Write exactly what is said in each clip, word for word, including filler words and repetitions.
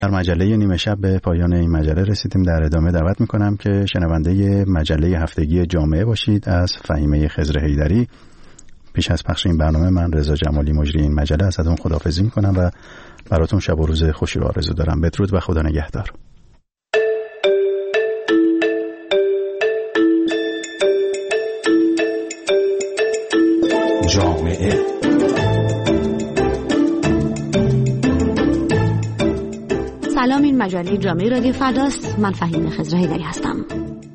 در مجله نیمه شب به پایان این مجله رسیدیم. در ادامه دعوت میکنم که شنونده مجله هفتگی جامعه باشید از فهیمه خضر حیدری. پیش از پخش این برنامه من رضا جمالی مجری این مجله ازتون خداحافظی میکنم و براتون شب و روز خوشی رو آرزو دارم. بدرود و خدا نگهدار. جامعه سلام، این مجله جامعه رادیو فرداست. من فهیمه خضر حیدری هستم.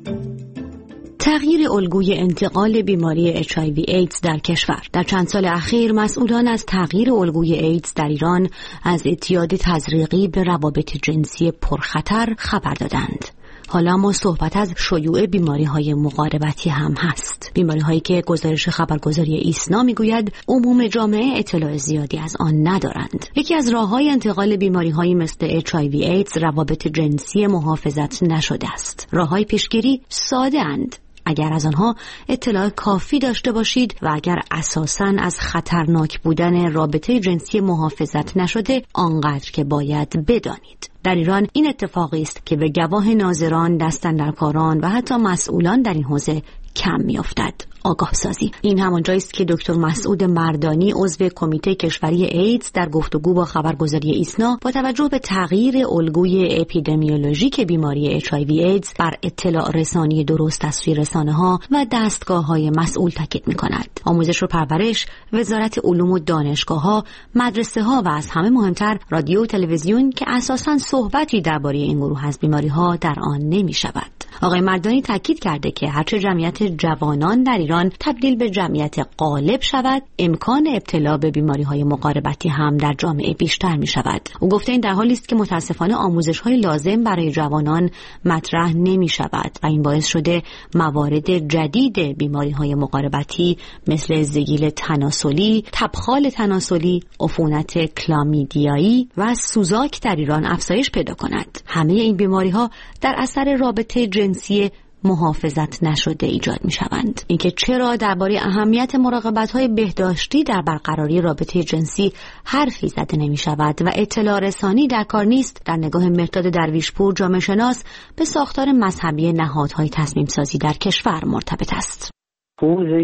تغییر الگوی انتقال بیماری اچ آی وی ایدز در کشور. در چند سال اخیر مسئولان از تغییر الگوی ایدز در ایران از اعتیاد تزریقی به روابط جنسی پرخطر خبر دادند. حالا اما صحبت از شیوع بیماری‌های مقاربتی هم هست. بیماری‌هایی که گزارش خبرگزاری ایسنا میگوید عموم جامعه اطلاع زیادی از آن ندارند. یکی از راه‌های انتقال بیماری‌هایی مثل اچ آی وی ایدز روابط جنسی محافظت نشده است. راه‌های پیشگیری ساده اند اگر از آنها اطلاع کافی داشته باشید و اگر اساساً از خطرناک بودن رابطه جنسی محافظت نشده آنقدر که باید بدانید. در ایران این اتفاقی است که به گواه ناظران، دستاندرکاران و حتی مسئولان در این حوزه کم می‌افتد. آگاه سازی. این همان جایی است که دکتر مسعود مردانی عضو کمیته کشوری ایدز در گفتگو با خبرگزاری ایسنا با توجه به تغییر الگوی اپیدمیولوژیک بیماری اچ آی وی ایدز بر اطلاع رسانی درست از سوی رسانه‌ها و دستگاه‌های مسئول تاکید می‌کند. آموزش و پرورش، وزارت علوم و دانشگاه‌ها، مدرسه‌ها و از همه مهمتر رادیو و تلویزیون که اساساً صحبتی درباره این گروه از بیماری‌ها در آن نمی‌شود. آقای مردانی تاکید کرده که هرچه جمعیت جوانان در ایران تبدیل به جمعیت غالب شود، امکان ابتلا به بیماری‌های مقاربتی هم در جامعه بیشتر می‌شود. او گفته این در حالی است که متأسفانه آموزش‌های لازم برای جوانان مطرح نمی‌شود و این باعث شده موارد جدید بیماری‌های مقاربتی مثل زگیل تناسلی، تبخال تناسلی، عفونت کلامیدیایی و سوزاک در ایران افزایش پیدا کند. همه این بیماری‌ها در اثر رابطه جنسی محافظت نشده ایجاد می شوند. اینکه چرا درباره اهمیت مراقبت‌های بهداشتی در برقراری رابطه جنسی حرفی زده نمی شود و اطلاع رسانی در کار نیست، در نگاه مرداد درویشپور جامعه شناس به ساختار مذهبی نهادهای تصمیم سازی در کشور مرتبط است. حوزه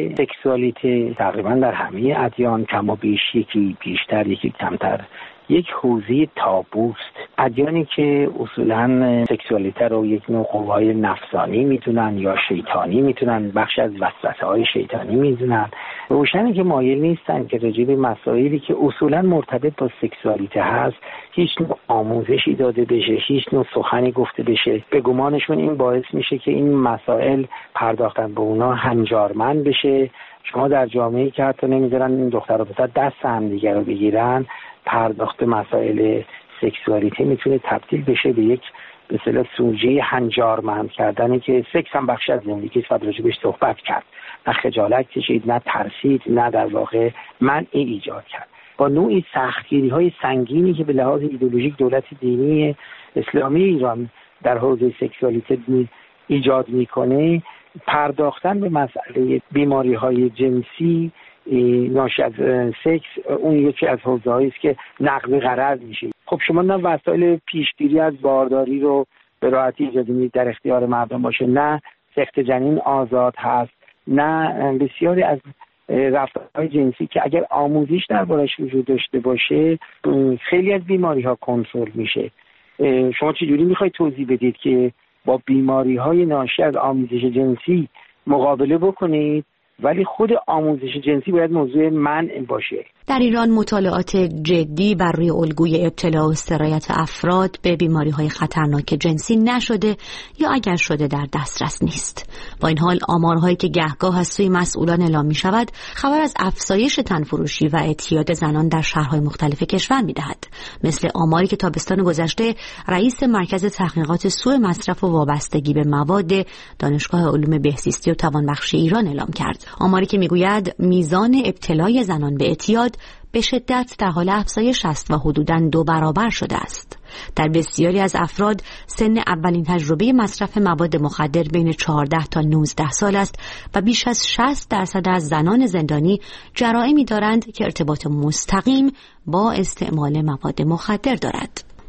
سکسوالیته تقریبا در همه ادیان کم و بیش، یکی بیشتر یکی کمتر، یک حوزه تابوست. ادیانی که اصولاً سکسوالیته رو یک نوع قوای نفسانی میدونن یا شیطانی میدونن، بخش از وسوسه‌های شیطانی میدونن، روشنه که مایل نیستن که راجع به مسائلی که اصولاً مرتبط با سکسوالیته هست هیچ نوع آموزشی داده بشه، هیچ نوع سخنی گفته بشه. به گمانشون این باعث میشه که این مسائل پرداختن به اونا هنجارمند بشه. شما در جامعه‌ای که حتی نمیذارن این دختر و پسر دست هم دیگر رو بگیرن، پرداخت مسائل سکسوالیته میتونه تبدیل بشه به یک به اصطلاح سوژه هنجارمند کردنی که سکس هم بخش از زندگی است و راجعش صحبت کرد. نه خجالت کشید، نه ترسید، نه در واقع منع ایجاد کرد. با نوعی سختگیری‌های سنگینی که به لحاظ ایدئولوژیک دولت دینی اسلامی ایران در حوزه سکسوالیته ایجاد میکنه، پرداختن به مسئله بیماری‌های جنسی ناشی از سکس اون یکی از حوزه‌هایی است که نقض غرض میشه. خب شما نه وسایل پیشگیری از بارداری رو به راحتی اجازه میدید در اختیار مردم باشه، نه سخت جنین آزاد هست، نه بسیاری از رفتارهای جنسی که اگر آموزش دربارش وجود داشته باشه خیلی از بیماری‌ها کنترل میشه. شما چجوری میخواید توضیح بدید که با بیماری‌های ناشی از آموزش جنسی مقابله بکنید ولی خود آموزش جنسی باید موضوع منع باشه؟ در ایران مطالعات جدی بر روی الگوی ابتلا و سرایت افراد به بیماری‌های خطرناک جنسی نشده یا اگر شده در دسترس نیست. با این حال آمارهایی که گهگاه از سوی مسئولان اعلام می‌شود خبر از افزایش تنفروشی و اعتیاد زنان در شهرهای مختلف کشور می‌دهد. مثل آماری که تابستان گذشته رئیس مرکز تحقیقات سوء مصرف و وابستگی به مواد دانشگاه علوم بهزیستی و توانبخشی ایران اعلام کرد. آماری که می‌گوید میزان ابتلای زنان به اعتیاد به شدت در حال افزایش است و حدوداً دو برابر شده است. در بسیاری از افراد سن اولین تجربه مصرف مواد مخدر بین چهارده تا نوزده سال است و بیش از شصت درصد از زنان زندانی جرائمی دارند که ارتباط مستقیم با استعمال مواد مخدر دارد.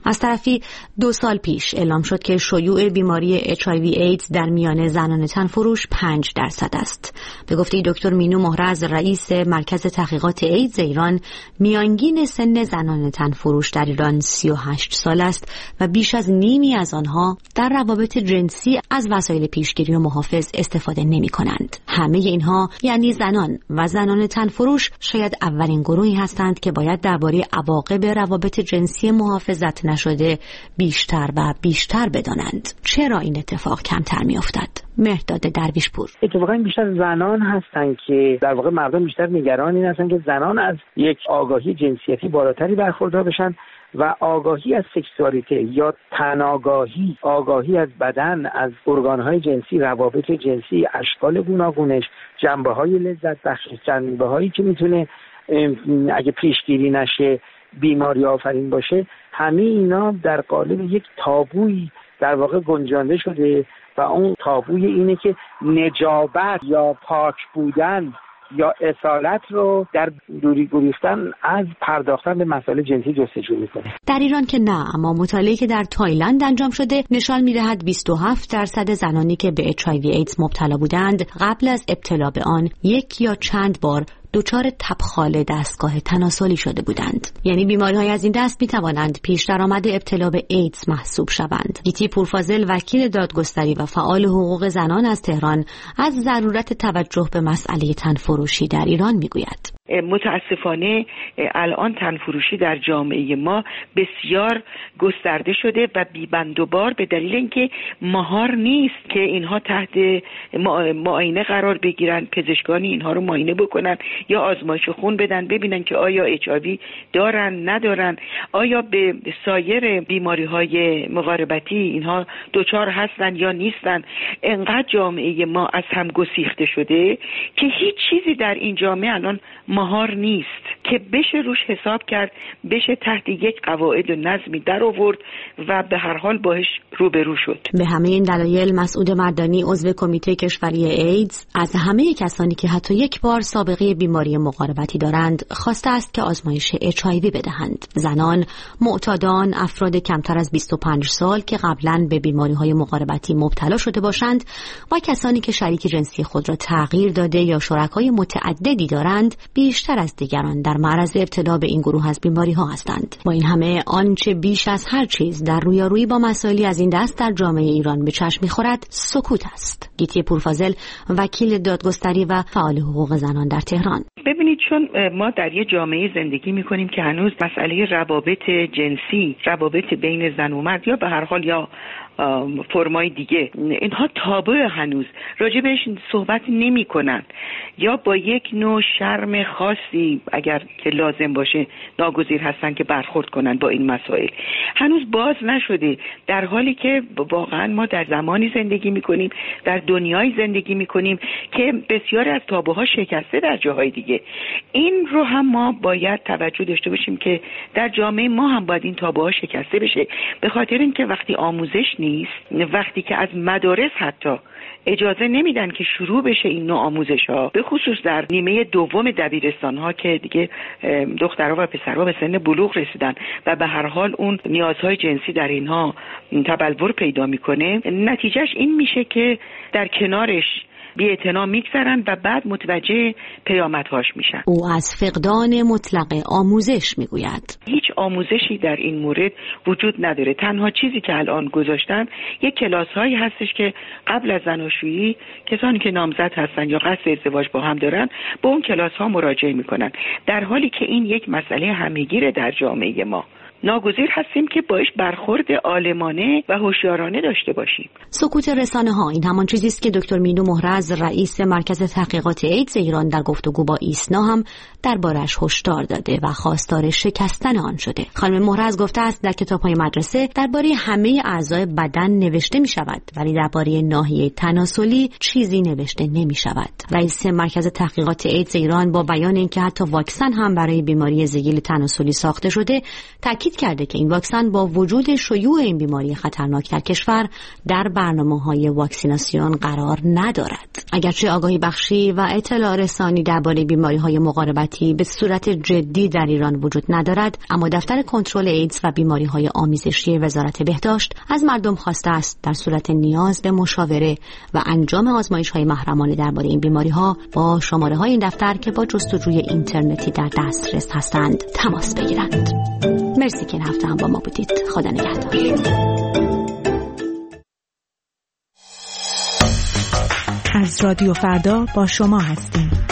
از طرفی دو سال پیش اعلام شد که شیوع بیماری اچ آی وی ایدز در میان زنان تنفروش پنج درصد است. به گفته دکتر مینو مهرز رئیس مرکز تحقیقات ایدز ایران، میانگین سن زنان تنفروش در ایران سی و هشت سال است و بیش از نیمی از آنها در روابط جنسی از وسایل پیشگیری و محافظ استفاده نمی کنند. همه اینها یعنی زنان و زنان تنفروش شاید اولین گروهی هستند که باید درباره عواقب روابط جنسی محافظت نشده بیشتر و بیشتر بدانند. چرا این اتفاق کمتر می افتد؟ مهرداد درویشپور: اتفاقا بیشتر زنان هستند که در واقع مردم بیشتر نگران این هستند که زنان از یک آگاهی جنسیتی بالاتری برخوردار بشن و آگاهی از سکسوالیته یا تناگاهی، آگاهی از بدن، از ارگانهای جنسی، روابط جنسی، اشکال گوناگونش، جنبه‌های لذت بخش، جنبه‌هایی که میتونه اگه پیشگیری نشه بیماری آفرین باشه، همه اینا در قالب یک تابویی در واقع گنجانده شده و اون تابوی اینه که نجابت یا پاک بودن یا اصالت رو در دوری گریختن از پرداختن به مسائل جنسی جستجو میکنه. در ایران که نه، اما مطالعه‌ای که در تایلند انجام شده نشان میدهد بیست و هفت درصد زنانی که به اچ آی وی ایدز مبتلا بودند قبل از ابتلا به آن یک یا چند بار دچار تبخال دستگاه تناسلی شده بودند. یعنی بیماری‌های از این دست می‌توانند پیش درآمد ابتلا به ایدز محسوب شوند. گیتی پورفاضل، وکیل دادگستری و فعال حقوق زنان از تهران، از ضرورت توجه به مسئله تنفروشی در ایران می‌گوید. متاسفانه الان تنفروشی در جامعه ما بسیار گسترده شده و بی‌بندوبار به دلیل اینکه مهار نیست که اینها تحت معاینه قرار بگیرن، پزشکانی اینها رو معاینه بکنن یا آزمایش خون بدن ببینن که آیا اچ آی وی دارن ندارن، آیا به سایر بیماری‌های مقاربتی اینها دچار هستن یا نیستن. انقدر جامعه ما از هم گسیخته شده که هیچ چیزی در این جامعه الان مهار نیست که بشه روش حساب کرد، بشه تحت یک قواعد و نظمی در آورد و به هر حال باهاش روبرو شد. به همه این دلایل مسعود مردانی، عضو کمیته کشوری ایدز، از همه کسانی که حتی یک بار سابقه بیماری مقاربتی دارند خواسته است که آزمایش اچ آی وی بدهند. زنان، معتادان، افراد کمتر از بیست و پنج سال که قبلا به بیماری‌های مقاربتی مبتلا شده باشند و کسانی که شریک جنسی خود را تغییر داده یا شرکای متعددی دارند بیشتر از دیگران در معرض ابتلا به این گروه از بیماری‌ها هستند. با این همه آنچه بیش از هر چیز در رویارویی با مسائلی از این دست در جامعه ایران به چشم می‌خورد سکوت است. گیتی پورفاضل، وکیل دادگستری و فعال حقوق زنان در تهران: ببینید، چون ما در یه جامعه زندگی می‌کنیم که هنوز مسئله روابط جنسی، روابط بین زن و مرد یا به هر حال یا فرمای دیگه، اینها تابو هنوز راجع بهش صحبت نمی کنن یا با یک نوع شرم خاصی اگر که لازم باشه ناگزیر هستن که برخورد کنن با این مسائل. هنوز باز نشده، در حالی که واقعا ما در زمانی زندگی می کنیم، در دنیای زندگی می کنیم که بسیاری از تابوها شکسته در جاهای دیگه. این رو هم ما باید توجه داشته باشیم که در جامعه ما هم باید این تابوها شکسته بشه، به خاطر اینکه وقتی آموزش نیست، وقتی که از مدارس حتی اجازه نمیدن که شروع بشه این نوع آموزش ها، به خصوص در نیمه دوم دبیرستان ها که دیگه دخترها و پسرها به سن بلوغ رسیدن و به هر حال اون نیازهای جنسی در اینها تبلور پیدا میکنه، نتیجهش این میشه که در کنارش بی‌اعتنا میگذرن و بعد متوجه پیامدهاش میشن. او از فقدان مطلق آموزش میگوید. هیچ آموزشی در این مورد وجود نداره. تنها چیزی که الان گذاشتن یک کلاس هایی هستش که قبل از زناشویی کسانی که نامزد هستن یا قصد ازدواج با هم دارن به اون کلاس ها مراجعه میکنن، در حالی که این یک مسئله همه‌گیره در جامعه ما. ناگزیر هستیم که باش برخورد عالمانه و هوشیارانه داشته باشیم. سکوت رسانه ها این همان چیزی است که دکتر مینو مهرز، رئیس مرکز تحقیقات ایدز ایران، در گفتگو با ایسنا هم دربارش هشدار داده و خواستار شکستن آن شده. خانم مهرز گفته است در کتاب‌های مدرسه درباره همه اعضای بدن نوشته می شود، ولی درباره ناحیه تناسلی چیزی نوشته نمی شود. رئیس مرکز تحقیقات ایدز ایران با بیان اینکه حتی واکسن هم برای بیماری زگیل تناسلی ساخته شده، تاکید تاکید کرده که این واکسن با وجود شیوع این بیماری خطرناک در کشور در برنامه‌های واکسیناسیون قرار ندارد. اگرچه آگاهی بخشی و اطلاع رسانی درباره بیماری‌های مقاربتی به صورت جدی در ایران وجود ندارد، اما دفتر کنترل ایدز و بیماری‌های آمیزشی وزارت بهداشت از مردم خواسته است در صورت نیاز به مشاوره و انجام آزمایش‌های محرمانه درباره این بیماری‌ها با شماره‌های این دفتر که با جستجوی اینترنتی در دسترس هستند تماس بگیرند. مرسی که این هفته هم با ما بودید. خدا نگهدار. از رادیو فردا با شما هستیم.